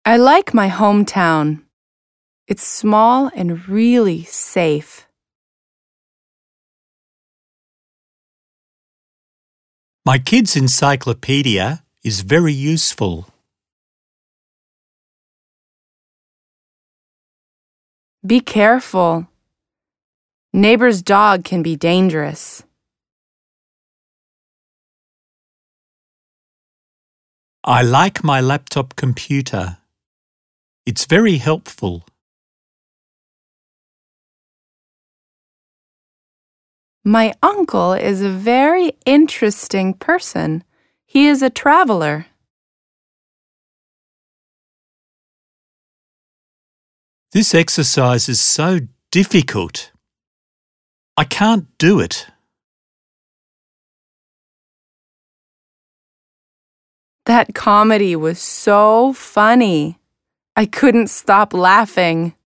I like my hometown. It's small and really safe. My kid's encyclopedia is very useful. Be careful. Neighbor's dog can be dangerous. I like my laptop computer. It's very helpful. My uncle is a very interesting person. He is a traveler. This exercise is so difficult. I can't do it. That comedy was so funny. I couldn't stop laughing.